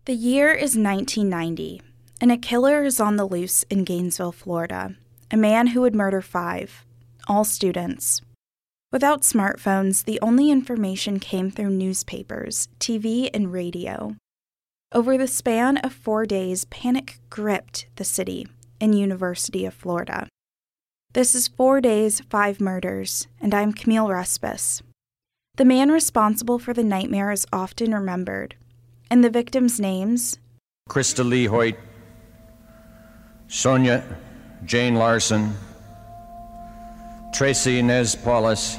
The year is 1990, and a killer is on the loose in Gainesville, Florida. A man who would murder 5, all students. Without smartphones, the only information came through newspapers, TV, and radio. Over the span of 4 days, panic gripped the city and University of Florida. This is 4 days, 5 murders, and I'm Camille Respis. The man responsible for the nightmare is often remembered, and the victims' names: Krista Lee Hoyt, Sonia Jane Larson, Tracy Inez Paulus,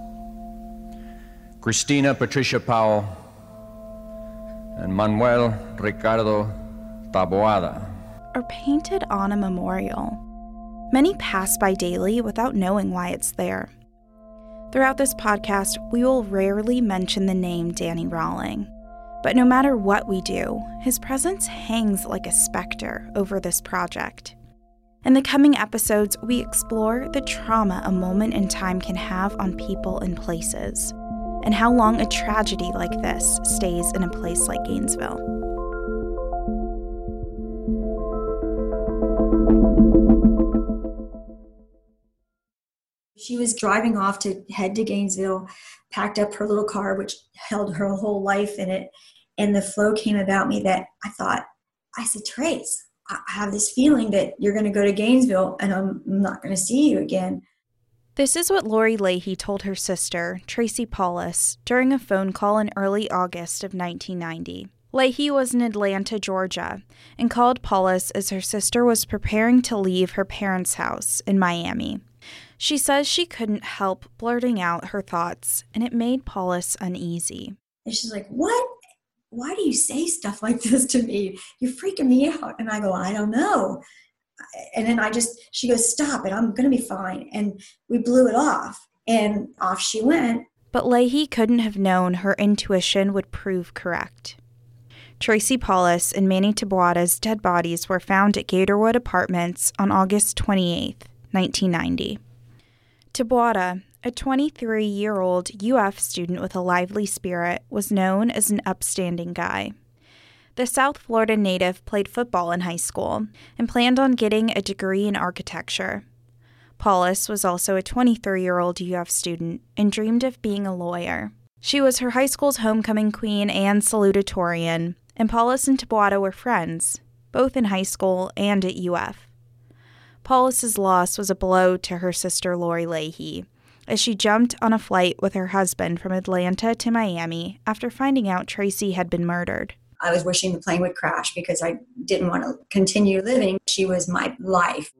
Christina Patricia Powell, and Manuel Ricardo Taboada, are painted on a memorial. Many pass by daily without knowing why it's there. Throughout this podcast, we will rarely mention the name Danny Rawling. But no matter what we do, his presence hangs like a specter over this project. In the coming episodes, we explore the trauma a moment in time can have on people and places, and how long a tragedy like this stays in a place like Gainesville. She was driving off to head to Gainesville, packed up her little car, which held her whole life in it. And the flow came about me that I said, Trace, I have this feeling that you're going to go to Gainesville and I'm not going to see you again. This is what Lori Leahy told her sister, Tracy Paulus, during a phone call in early August of 1990. Leahy was in Atlanta, Georgia, and called Paulus as her sister was preparing to leave her parents' house in Miami. She says she couldn't help blurting out her thoughts, and it made Paulus uneasy. And she's like, what? Why do you say stuff like this to me? You're freaking me out. And I go, I don't know. And then she goes, stop it. I'm going to be fine. And we blew it off. And off she went. But Leahy couldn't have known her intuition would prove correct. Tracy Paulus and Manny Taboada's dead bodies were found at Gatorwood Apartments on August 28, 1990. Taboada, a 23-year-old UF student with a lively spirit, was known as an upstanding guy. The South Florida native played football in high school and planned on getting a degree in architecture. Paulus was also a 23-year-old UF student and dreamed of being a lawyer. She was her high school's homecoming queen and salutatorian, and Paulus and Taboada were friends, both in high school and at UF. Paulus's loss was a blow to her sister Lori Leahy, as she jumped on a flight with her husband from Atlanta to Miami after finding out Tracy had been murdered. I was wishing the plane would crash because I didn't want to continue living. She was my life.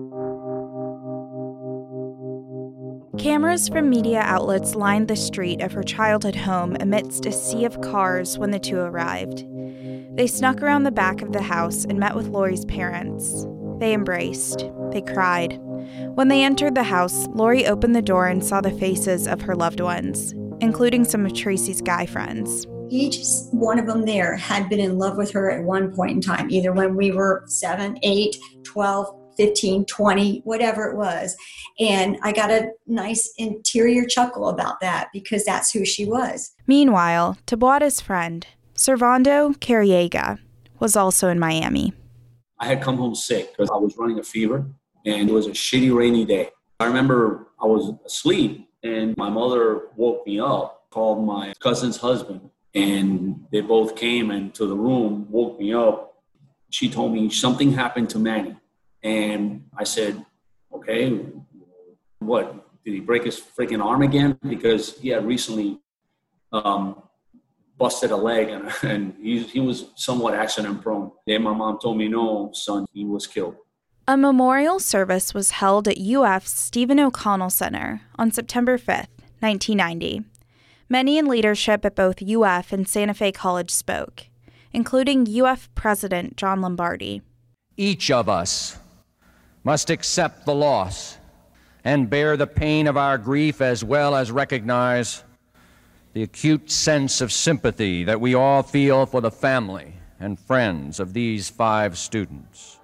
Cameras from media outlets lined the street of her childhood home amidst a sea of cars when the two arrived. They snuck around the back of the house and met with Lori's parents. They embraced. They cried. When they entered the house, Lori opened the door and saw the faces of her loved ones, including some of Tracy's guy friends. Each one of them there had been in love with her at one point in time, either when we were 7, 8, 12, 15, 20, whatever it was. And I got a nice interior chuckle about that because that's who she was. Meanwhile, Taboada's friend, Servando Carriega, was also in Miami. I had come home sick because I was running a fever and it was a shitty rainy day. I remember I was asleep and my mother woke me up, called my cousin's husband, and they both came into the room, woke me up. She told me something happened to Manny. And I said, okay, what? Did he break his freaking arm again? Because he had recently busted a leg and he was somewhat accident prone. Then my mom told me, no, son, he was killed. A memorial service was held at UF's Stephen O'Connell Center on September 5th, 1990. Many in leadership at both UF and Santa Fe College spoke, including UF President John Lombardi. Each of us must accept the loss and bear the pain of our grief, as well as recognize the acute sense of sympathy that we all feel for the family and friends of these 5 students.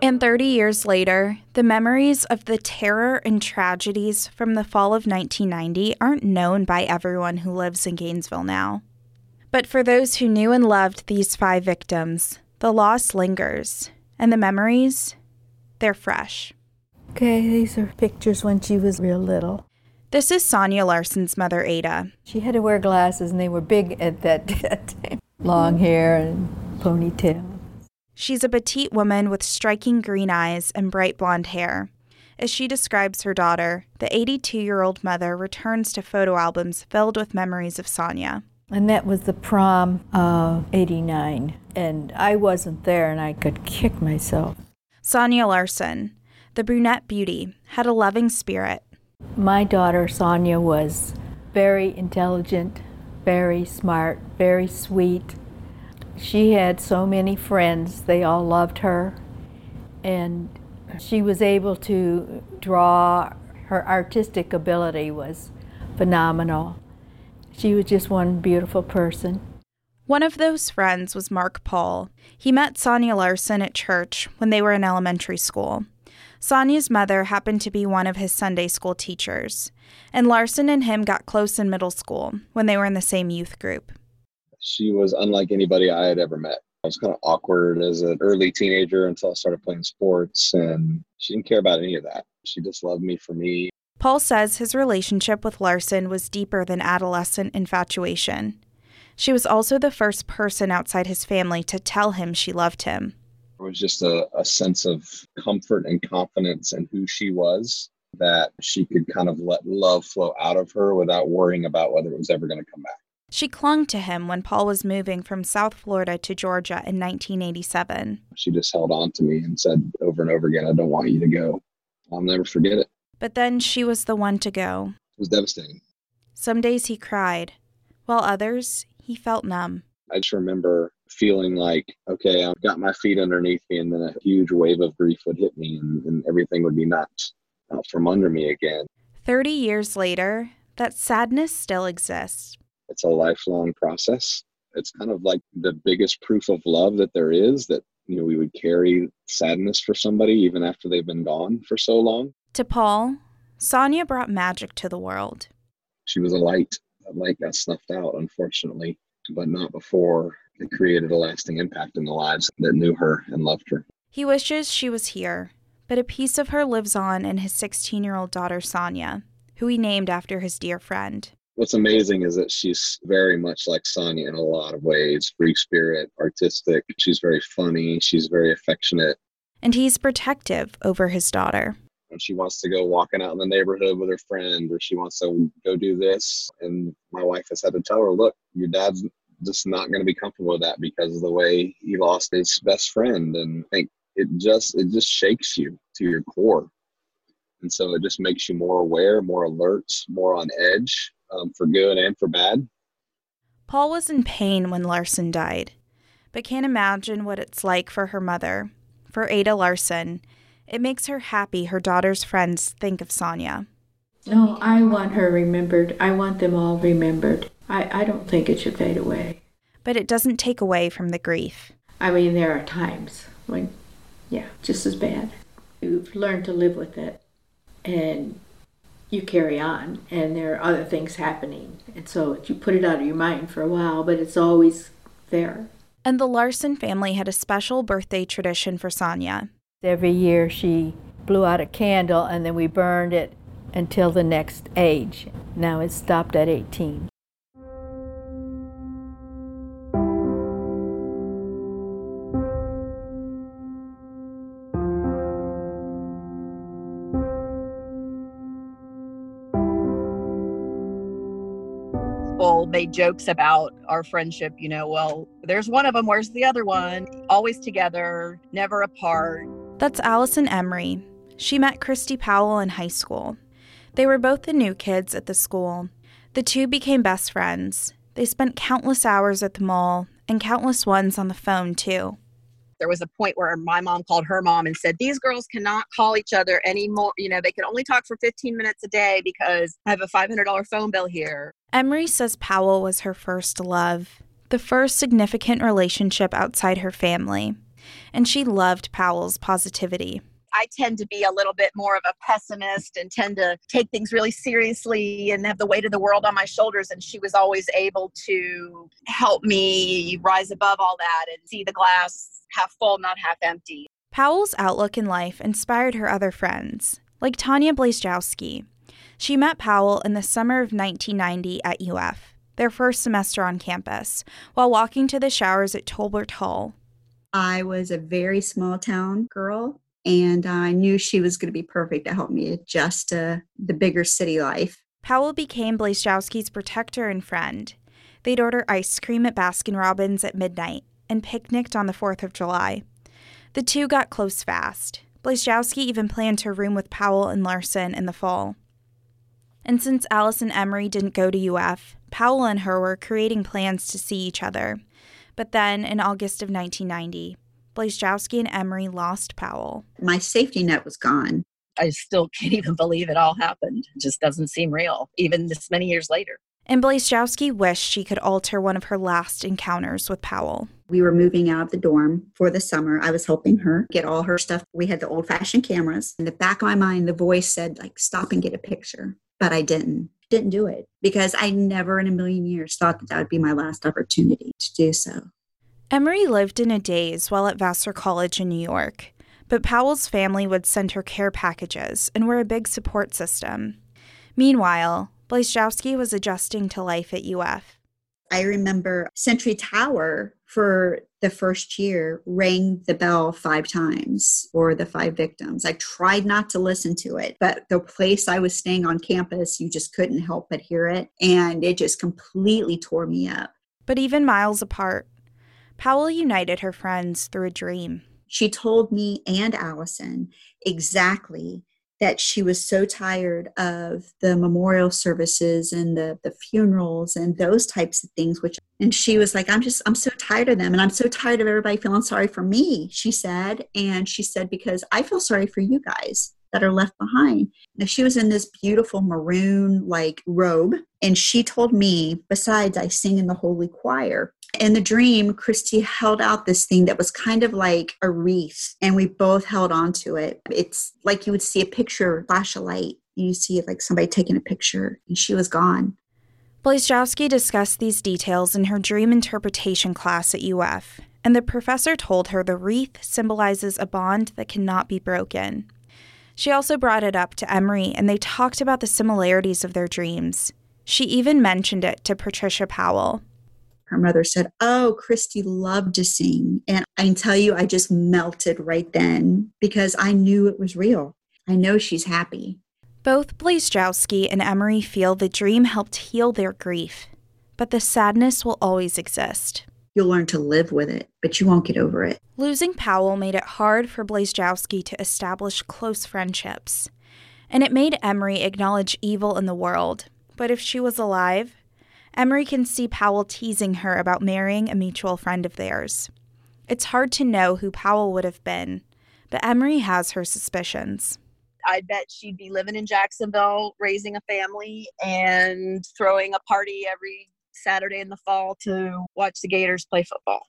And 30 years later, the memories of the terror and tragedies from the fall of 1990 aren't known by everyone who lives in Gainesville now. But for those who knew and loved these 5 victims, the loss lingers, and the memories, they're fresh. Okay, these are pictures when she was real little. This is Sonia Larson's mother, Ada. She had to wear glasses, and they were big at that time. Long hair and ponytail. She's a petite woman with striking green eyes and bright blonde hair. As she describes her daughter, the 82-year-old mother returns to photo albums filled with memories of Sonia. And that was the prom of '89. And I wasn't there, and I could kick myself. Sonia Larson, the brunette beauty, had a loving spirit. My daughter, Sonia, was very intelligent, very smart, very sweet. She had so many friends. They all loved her. And she was able to draw. Her artistic ability was phenomenal. She was just one beautiful person. One of those friends was Mark Paul. He met Sonia Larson at church when they were in elementary school. Sonia's mother happened to be one of his Sunday school teachers, and Larson and him got close in middle school when they were in the same youth group. She was unlike anybody I had ever met. I was kind of awkward as an early teenager until I started playing sports, and she didn't care about any of that. She just loved me for me. Paul says his relationship with Larson was deeper than adolescent infatuation. She was also the first person outside his family to tell him she loved him. It was just a sense of comfort and confidence in who she was, that she could kind of let love flow out of her without worrying about whether it was ever going to come back. She clung to him when Paul was moving from South Florida to Georgia in 1987. She just held on to me and said over and over again, I don't want you to go. I'll never forget it. But then she was the one to go. It was devastating. Some days he cried, while others, he felt numb. I just remember feeling like, okay, I've got my feet underneath me, and then a huge wave of grief would hit me, and everything would be knocked out from under me again. 30 years later, that sadness still exists. It's a lifelong process. It's kind of like the biggest proof of love that there is, that we would carry sadness for somebody even after they've been gone for so long. To Paul, Sonia brought magic to the world. She was a light. That light got snuffed out, unfortunately, but not before it created a lasting impact in the lives that knew her and loved her. He wishes she was here, but a piece of her lives on in his 16-year-old daughter, Sonia, who he named after his dear friend. What's amazing is that she's very much like Sonia in a lot of ways. Free spirit, artistic. She's very funny. She's very affectionate. And he's protective over his daughter. When she wants to go walking out in the neighborhood with her friend, or she wants to go do this, and my wife has had to tell her, look, your dad's just not going to be comfortable with that because of the way he lost his best friend. And I think it just shakes you to your core. And so it just makes you more aware, more alert, more on edge. For good and for bad. Paul was in pain when Larson died, but can't imagine what it's like for her mother. For Ada Larson, it makes her happy her daughter's friends think of Sonia. No, I want her remembered. I want them all remembered. I don't think it should fade away. But it doesn't take away from the grief. I mean, there are times when, just as bad. You've learned to live with it, and you carry on, and there are other things happening. And so you put it out of your mind for a while, but it's always there. And the Larson family had a special birthday tradition for Sonia. Every year she blew out a candle, and then we burned it until the next age. Now it's stopped at 18. Made jokes about our friendship, well, there's one of them, where's the other one? Always together, never apart. That's Allison Emery. She met Christy Powell in high school. They were both the new kids at the school. The two became best friends. They spent countless hours at the mall and countless ones on the phone, too. There was a point where my mom called her mom and said, these girls cannot call each other anymore. They can only talk for 15 minutes a day because I have a $500 phone bill here. Emery says Powell was her first love, the first significant relationship outside her family. and she loved Powell's positivity. I tend to be a little bit more of a pessimist and tend to take things really seriously and have the weight of the world on my shoulders. And she was always able to help me rise above all that and see the glass half full, not half empty. Powell's outlook in life inspired her other friends, like Tanya Blazejowski. She met Powell in the summer of 1990 at UF, their first semester on campus, while walking to the showers at Tolbert Hall. I was a very small town girl, and I knew she was going to be perfect to help me adjust to the bigger city life. Powell became Blazejowski's protector and friend. They'd order ice cream at Baskin-Robbins at midnight and picnicked on the 4th of July. The two got close fast. Blazejowski even planned to room with Powell and Larson in the fall. And since Alice and Emery didn't go to UF, Powell and her were creating plans to see each other. But then, in August of 1990, Blazejowski and Emery lost Powell. My safety net was gone. I still can't even believe it all happened. It just doesn't seem real, even this many years later. And Blazejowski wished she could alter one of her last encounters with Powell. We were moving out of the dorm for the summer. I was helping her get all her stuff. We had the old-fashioned cameras. In the back of my mind, the voice said, stop and get a picture. But I didn't do it because I never in a million years thought that would be my last opportunity to do so. Emery lived in a daze while at Vassar College in New York, but Powell's family would send her care packages and were a big support system. Meanwhile, Blazejowski was adjusting to life at UF. I remember Century Tower for the first year rang the bell 5 times for the 5 victims. I tried not to listen to it, but the place I was staying on campus, you just couldn't help but hear it, and it just completely tore me up. But even miles apart, Powell united her friends through a dream. She told me and Allison exactly that she was so tired of the memorial services and the funerals and those types of things, and she was like, I'm so tired of them. And I'm so tired of everybody feeling sorry for me, she said. And she said, because I feel sorry for you guys that are left behind. Now, she was in this beautiful maroon robe. And she told me, besides, I sing in the holy choir. In the dream, Christy held out this thing that was kind of like a wreath, and we both held on to it. It's like you would see a picture flash a light. You see it like somebody taking a picture, and she was gone. Blazejowski discussed these details in her dream interpretation class at UF, and the professor told her the wreath symbolizes a bond that cannot be broken. She also brought it up to Emery, and they talked about the similarities of their dreams. She even mentioned it to Patricia Powell. Her mother said, oh, Christy loved to sing. And I can tell you, I just melted right then because I knew it was real. I know she's happy. Both Blazejowski and Emery feel the dream helped heal their grief, but the sadness will always exist. You'll learn to live with it, but you won't get over it. Losing Powell made it hard for Blazejowski to establish close friendships, and it made Emery acknowledge evil in the world. But if she was alive, Emery can see Powell teasing her about marrying a mutual friend of theirs. It's hard to know who Powell would have been, but Emery has her suspicions. I bet she'd be living in Jacksonville, raising a family, and throwing a party every Saturday in the fall to watch the Gators play football.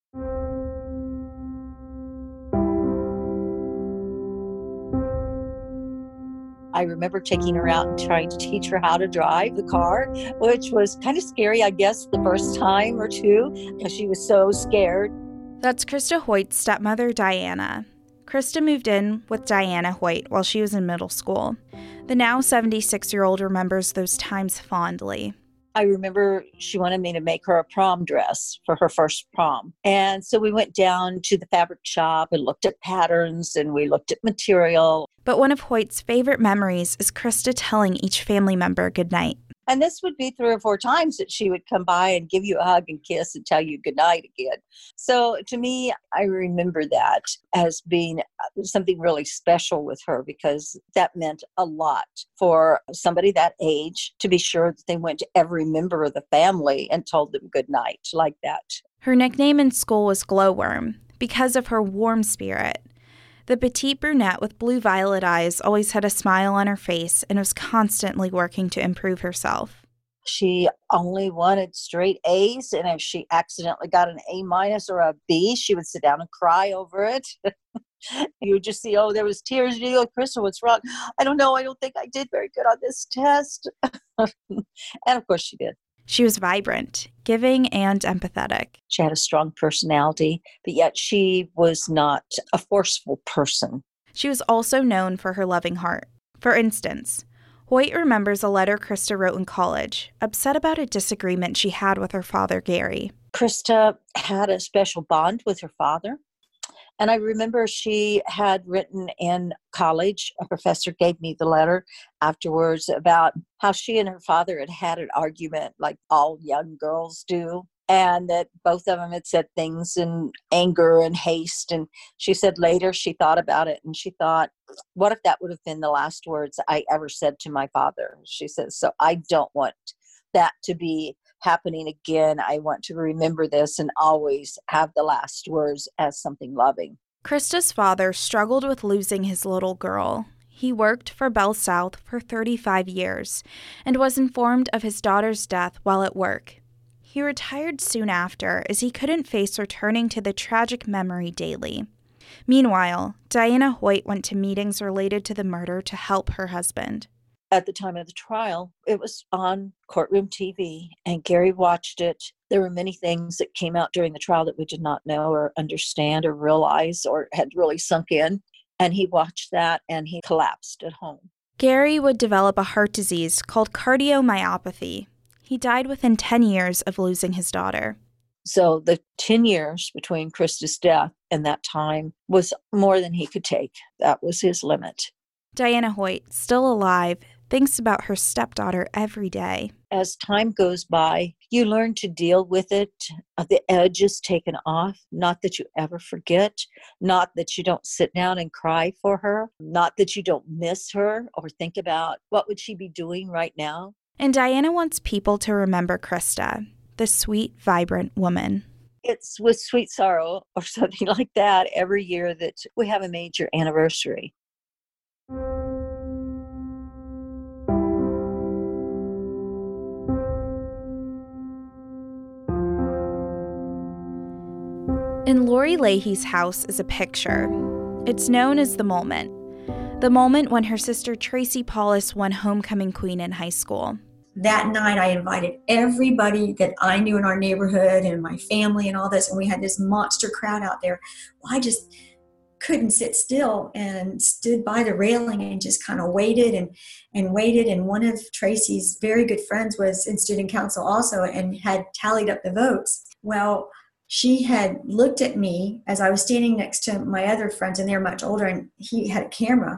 I remember taking her out and trying to teach her how to drive the car, which was kind of scary, I guess, the first time or two, because she was so scared. That's Krista Hoyt's stepmother, Diana. Krista moved in with Diana Hoyt while she was in middle school. The now 76-year-old remembers those times fondly. I remember she wanted me to make her a prom dress for her first prom. And so we went down to the fabric shop and looked at patterns and we looked at material. But one of Hoyt's favorite memories is Krista telling each family member goodnight. And this would be 3 or 4 times that she would come by and give you a hug and kiss and tell you goodnight again. So to me, I remember that as being something really special with her because that meant a lot for somebody that age to be sure that they went to every member of the family and told them goodnight like that. Her nickname in school was Glowworm because of her warm spirit. The petite brunette with blue-violet eyes always had a smile on her face and was constantly working to improve herself. She only wanted straight A's, and if she accidentally got an A- or a B, she would sit down and cry over it. You would just see, oh, there was tears. You go, Crystal, what's wrong? I don't know. I don't think I did very good on this test. And of course she did. She was vibrant, giving, and empathetic. She had a strong personality, but yet she was not a forceful person. She was also known for her loving heart. For instance, Hoyt remembers a letter Krista wrote in college, upset about a disagreement she had with her father, Gary. Krista had a special bond with her father. And I remember she had written in college, a professor gave me the letter afterwards about how she and her father had had an argument like all young girls do. And that both of them had said things in anger and haste. And she said later she thought about it and she thought, what if that would have been the last words I ever said to my father? She says, so I don't want that to be happening again. I want to remember this and always have the last words as something loving. Krista's father struggled with losing his little girl. He worked for Bell South for 35 years and was informed of his daughter's death while at work. He retired soon after as he couldn't face returning to the tragic memory daily. Meanwhile, Diana Hoyt went to meetings related to the murder to help her husband. At the time of the trial, it was on courtroom TV, and Gary watched it. There were many things that came out during the trial that we did not know or understand or realize or had really sunk in. And he watched that, and he collapsed at home. Gary would develop a heart disease called cardiomyopathy. He died within 10 years of losing his daughter. So the 10 years between Krista's death and that time was more than he could take. That was his limit. Diana Hoyt, still alive, thinks about her stepdaughter every day. As time goes by, you learn to deal with it. The edge is taken off. Not that you ever forget. Not that you don't sit down and cry for her. Not that you don't miss her or think about what would she be doing right now. And Diana wants people to remember Krista, the sweet, vibrant woman. It's with sweet sorrow or something like that every year that we have a major anniversary. In Lori Leahy's house is a picture. It's known as The Moment. The moment when her sister Tracy Paulus won homecoming queen in high school. That night I invited everybody that I knew in our neighborhood and my family and all this, and we had this monster crowd out there. Well, I just couldn't sit still and stood by the railing and just kind of waited and waited. And one of Tracy's very good friends was in student council also and had tallied up the votes. Well, she had looked at me as I was standing next to my other friends, and they were much older, and he had a camera,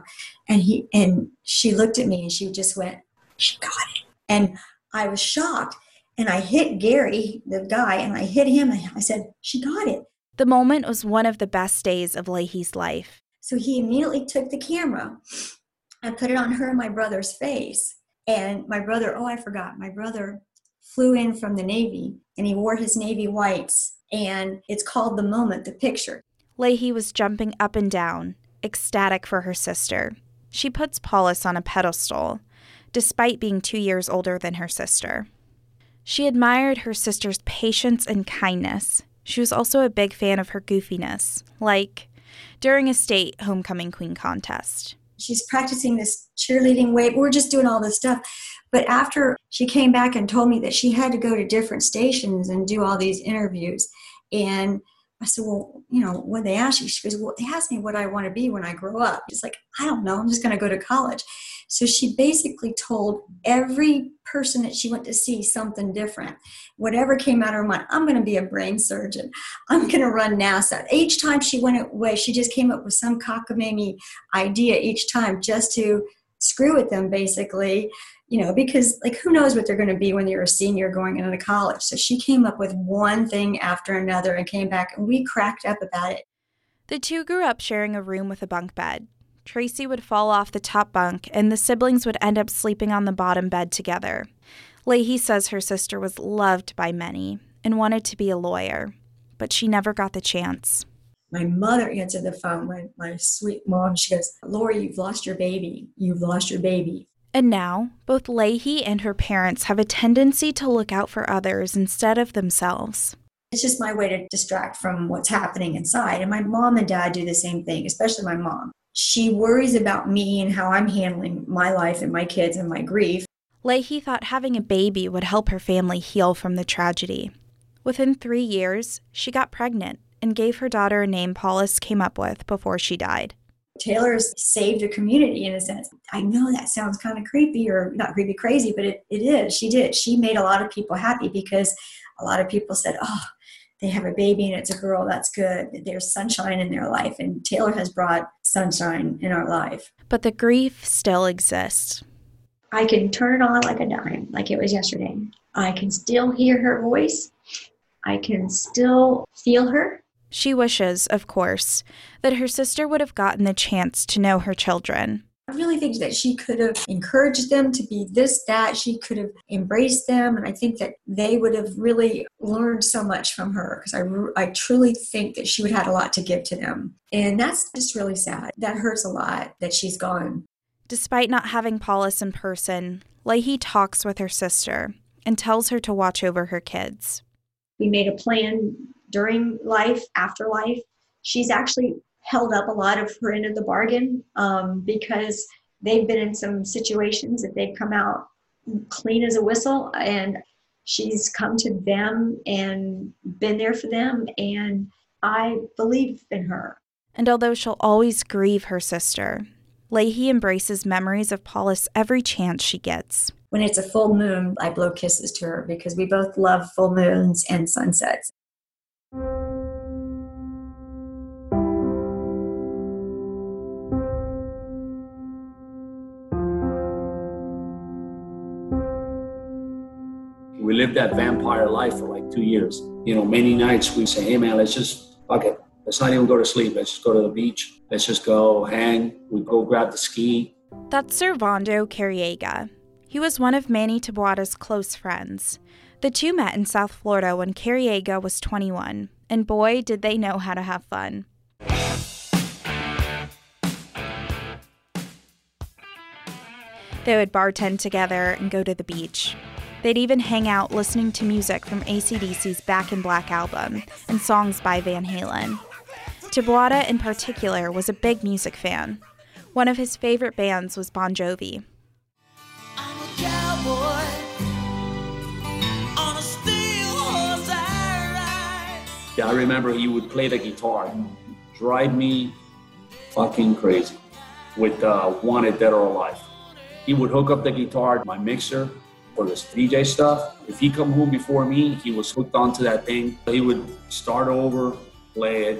and she looked at me and she just went, she got it. And I was shocked, and I hit Gary, the guy, and I hit him, and I said, she got it. The moment was one of the best days of Leahy's life. So he immediately took the camera and put it on her and my brother's face. And my brother, my brother flew in from the Navy, and he wore his Navy whites. And it's called The Moment, the picture. Leahy was jumping up and down, ecstatic for her sister. She puts Paulus on a pedestal, despite being 2 years older than her sister. She admired her sister's patience and kindness. She was also a big fan of her goofiness, like during a state homecoming queen contest. She's practicing this cheerleading way. We're just doing all this stuff. But after she came back and told me that she had to go to different stations and do all these interviews. And I said, well, what they ask you? She goes, well, they asked me what I want to be when I grow up. It's like, I don't know. I'm just going to go to college. So she basically told every person that she went to see something different. Whatever came out of her mind, I'm going to be a brain surgeon. I'm going to run NASA. Each time she went away, she just came up with some cockamamie idea each time just to screw with them, basically. Because who knows what they're going to be when you're a senior going into college. So she came up with one thing after another and came back, and we cracked up about it. The two grew up sharing a room with a bunk bed. Tracy would fall off the top bunk, and the siblings would end up sleeping on the bottom bed together. Leahy says her sister was loved by many and wanted to be a lawyer, but she never got the chance. My mother answered the phone, my sweet mom. She goes, Lori, you've lost your baby. You've lost your baby. And now, both Leahy and her parents have a tendency to look out for others instead of themselves. It's just my way to distract from what's happening inside. And my mom and dad do the same thing, especially my mom. She worries about me and how I'm handling my life and my kids and my grief. Leahy thought having a baby would help her family heal from the tragedy. Within 3 years, she got pregnant and gave her daughter a name Paulus came up with before she died. Taylor's saved a community in a sense. I know that sounds kind of creepy, or not creepy, crazy, but it is. She did. She made a lot of people happy because a lot of people said, oh, they have a baby and it's a girl, that's good. There's sunshine in their life. And Taylor has brought sunshine in our life. But the grief still exists. I can turn it on like a dime, like it was yesterday. I can still hear her voice. I can still feel her. She wishes, of course, that her sister would have gotten the chance to know her children. I really think that she could have encouraged them to be this, that. She could have embraced them. And I think that they would have really learned so much from her, because I truly think that she would have had a lot to give to them. And that's just really sad. That hurts a lot that she's gone. Despite not having Paulus in person, Leahy talks with her sister and tells her to watch over her kids. We made a plan during life, after life. She's actually held up a lot of her end of the bargain because they've been in some situations that they've come out clean as a whistle, and she's come to them and been there for them, and I believe in her. And although she'll always grieve her sister, Leahy embraces memories of Paulus every chance she gets. When it's a full moon, I blow kisses to her because we both love full moons and sunsets. We lived that vampire life for like 2 years. Many nights we say, hey man, fuck it. Let's not even go to sleep. Let's just go to the beach. Let's just go hang. We go grab the ski. That's Servando Carriega. He was one of Manny Taboada's close friends. The two met in South Florida when Carriega was 21, and boy, did they know how to have fun. They would bartend together and go to the beach. They'd even hang out listening to music from AC/DC's Back in Black album and songs by Van Halen. Taboada, in particular, was a big music fan. One of his favorite bands was Bon Jovi. I'm a cowboy on a steel horse I ride. Yeah, I remember he would play the guitar, drive me fucking crazy with Wanted Dead or Alive. He would hook up the guitar to my mixer for this DJ stuff. If he come home before me, he was hooked onto that thing. He would start over, play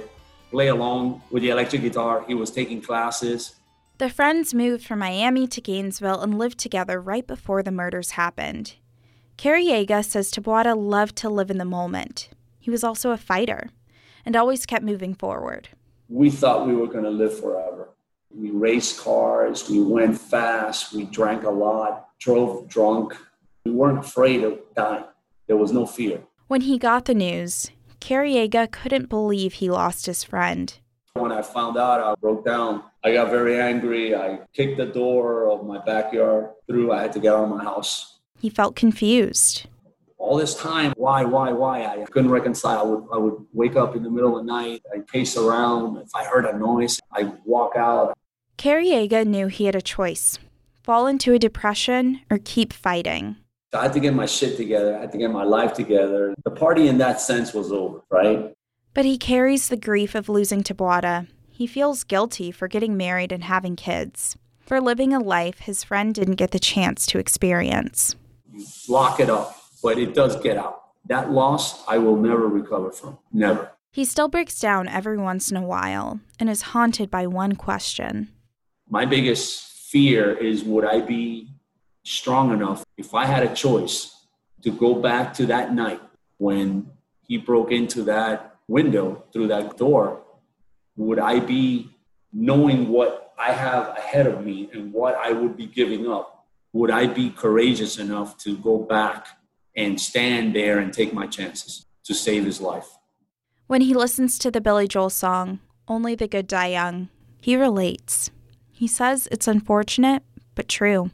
along with the electric guitar. He was taking classes. The friends moved from Miami to Gainesville and lived together right before the murders happened. Carriega says Taboada loved to live in the moment. He was also a fighter and always kept moving forward. We thought we were going to live forever. We raced cars, we went fast, we drank a lot, drove drunk. We weren't afraid of dying. There was no fear. When he got the news, Carriega couldn't believe he lost his friend. When I found out, I broke down. I got very angry. I kicked the door of my backyard through. I had to get out of my house. He felt confused. All this time, why? I couldn't reconcile. I would wake up in the middle of the night. I'd pace around. If I heard a noise, I'd walk out. Carriega knew he had a choice: fall into a depression or keep fighting. I had to get my shit together. I had to get my life together. The party in that sense was over, right? But he carries the grief of losing Taboada. He feels guilty for getting married and having kids, for living a life his friend didn't get the chance to experience. You lock it up, but it does get out. That loss, I will never recover from. Never. He still breaks down every once in a while and is haunted by one question. My biggest fear is, would I be strong enough if I had a choice to go back to that night when he broke into that window through that door? Would I be, knowing what I have ahead of me and what I would be giving up, would I be courageous enough to go back and stand there and take my chances to save his life? When he listens to the Billy Joel song, Only the Good Die Young, he relates. He says it's unfortunate, but true.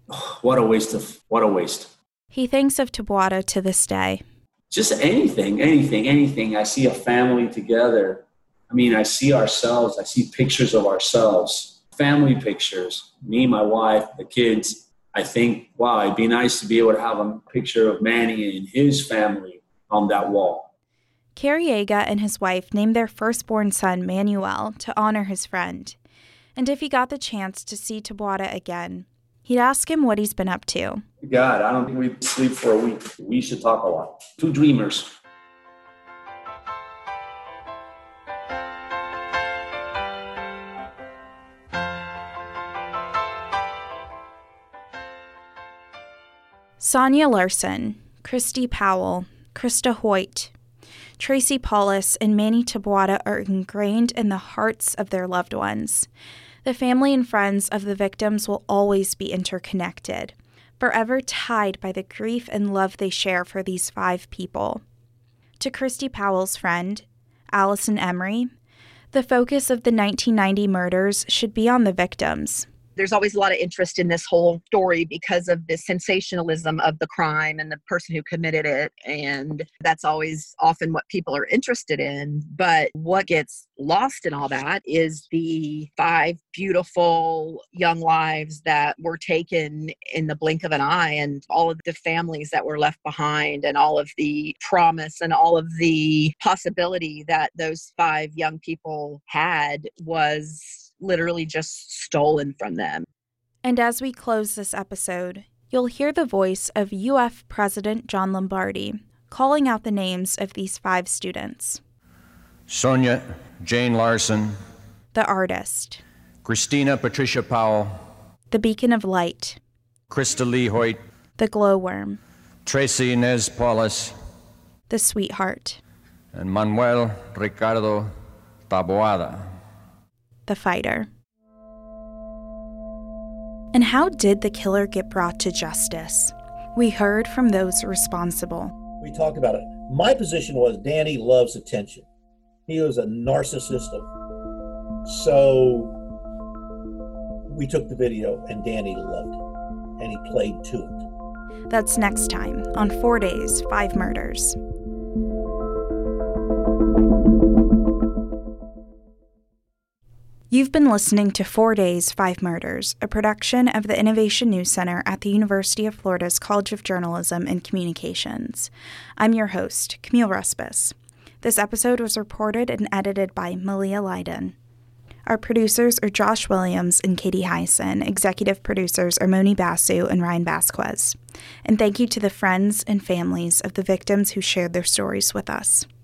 what a waste. He thinks of Taboada to this day. Just anything. I see a family together. I mean, I see ourselves. I see pictures of ourselves, family pictures, me, my wife, the kids. I think, wow, it'd be nice to be able to have a picture of Manny and his family on that wall. Carriega and his wife named their firstborn son Manuel to honor his friend. And if he got the chance to see Taboada again, he'd ask him what he's been up to. God, I don't think we'd sleep for a week. We should talk a lot. Two dreamers. Sonia Larson, Christy Powell, Krista Hoyt, Tracy Paulus, and Manny Taboada are ingrained in the hearts of their loved ones. The family and friends of the victims will always be interconnected, forever tied by the grief and love they share for these 5 people. To Christy Powell's friend, Allison Emery, the focus of the 1990 murders should be on the victims. There's always a lot of interest in this whole story because of the sensationalism of the crime and the person who committed it. And that's always often what people are interested in. But what gets lost in all that is the 5 beautiful young lives that were taken in the blink of an eye, and all of the families that were left behind, and all of the promise and all of the possibility that those 5 young people had was literally just stolen from them. And as we close this episode, you'll hear the voice of UF President John Lombardi calling out the names of these 5 students. Sonia Jane Larson. The artist. Christina Patricia Powell. The beacon of light. Krista Lee Hoyt. The glowworm. Tracy Inez Paulus. The sweetheart. And Manuel Ricardo Taboada. The fighter. And how did the killer get brought to justice? We heard from those responsible. We talked about it. My position was Danny loves attention. He was a narcissist. So we took the video and Danny loved it. And he played to it. That's next time on 4 Days, 5 Murders. You've been listening to 4 Days, 5 Murders, a production of the Innovation News Center at the University of Florida's College of Journalism and Communications. I'm your host, Camille Respis. This episode was reported and edited by Malia Leiden. Our producers are Josh Williams and Katie Hyson. Executive producers are Moni Basu and Ryan Vasquez. And thank you to the friends and families of the victims who shared their stories with us.